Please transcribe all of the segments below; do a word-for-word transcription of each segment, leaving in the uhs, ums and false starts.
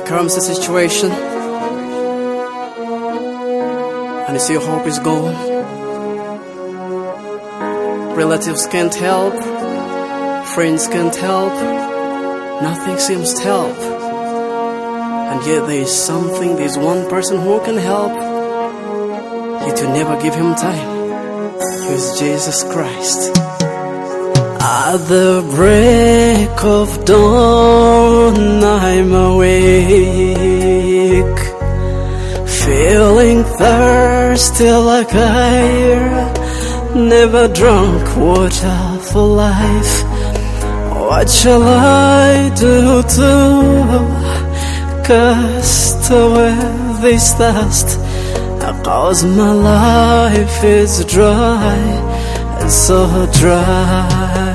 comes a situation and you see your hope is gone. Relatives can't help, friends can't help, nothing seems to help. And yet there is something, there is one person who can help, yet you never give him time. He is Jesus Christ. At the break of dawn I'm awake, feeling thirsty like I never drunk water for life. What shall I do to cast away this thirst? Cause my life is dry, it's so dry.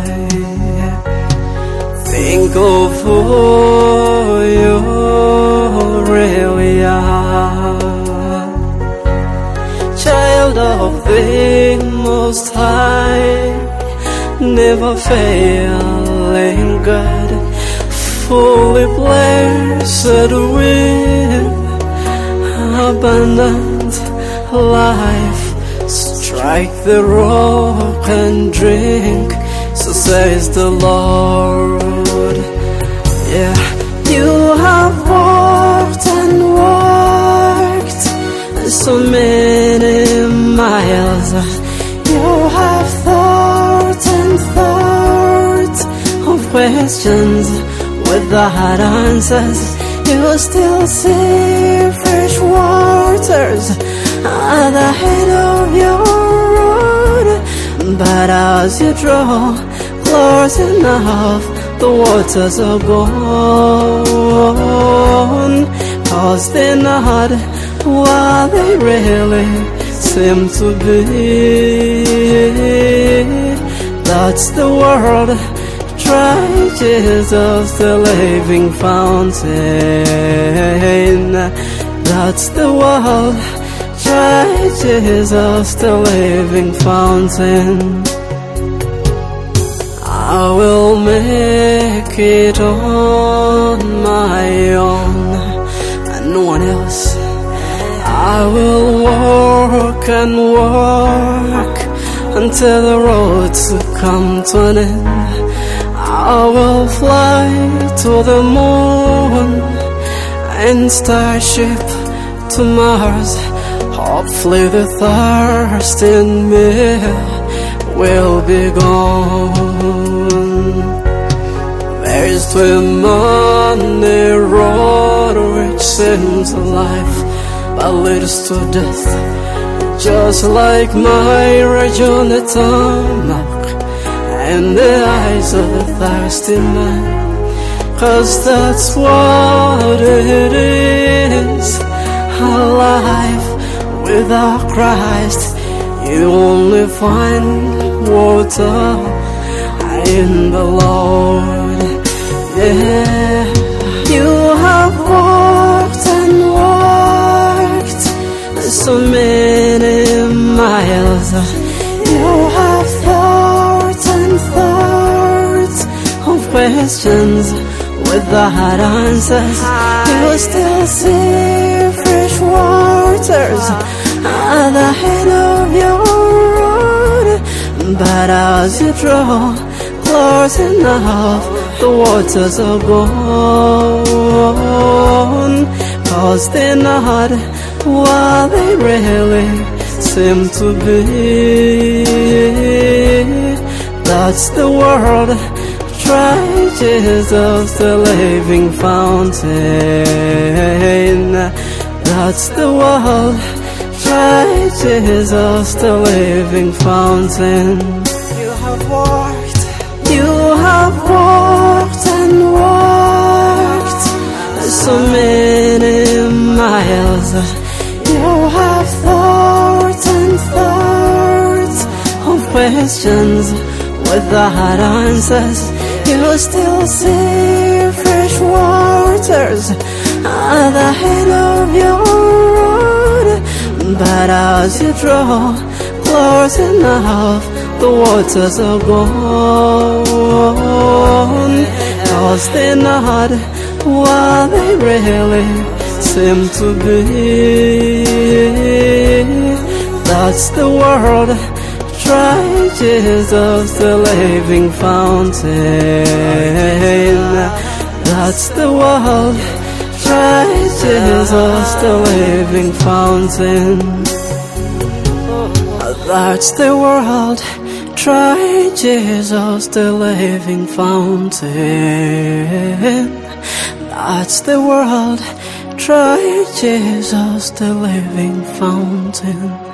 Think of who you really are, child of the Most High, never failing God, fully blessed with abundant life. Strike the rock and drink, so says the Lord. Yeah, you have walked and walked so many miles. You have thought and thought of questions without answers. You still see fresh waters at the head of your road, but as you draw close enough, the waters are gone. Cause they're not what they really seem to be. That's the world. Try Jesus, the living fountain. That's the world. Try Jesus, the living fountain. I will make it on my own and no one else. I will walk and walk until the roads come to an end. I will fly to the moon and starship to Mars. Hopefully the thirst in me will be gone. There's swim on the road which seems life but leads to death, just like my rage on the tarmac and the eyes of the thirsty man. Cause that's what it is, a life without Christ. You only find water in the Lord. Yeah, you have walked and walked so many miles. You have thought and thought of questions without answers. You still see fresh waters at the head of your road, but as you draw close enough, the waters are gone. Cause they're not what they really seem to be. That's the world. Try Jesus, the living fountain. That's the world. Try Jesus, the living fountain. You have walked, you have walked and walked so many miles. You have thought and thought of questions without answers. You still see fresh waters at the head of your road, but as you draw close enough, the waters are gone. Cause they're not what they really seem to be. That's the world. Try Jesus, the living fountain. That's the world. Try Jesus, the living fountain. That's the world. Try Jesus, the living fountain. That's the world. Try Jesus, the living fountain.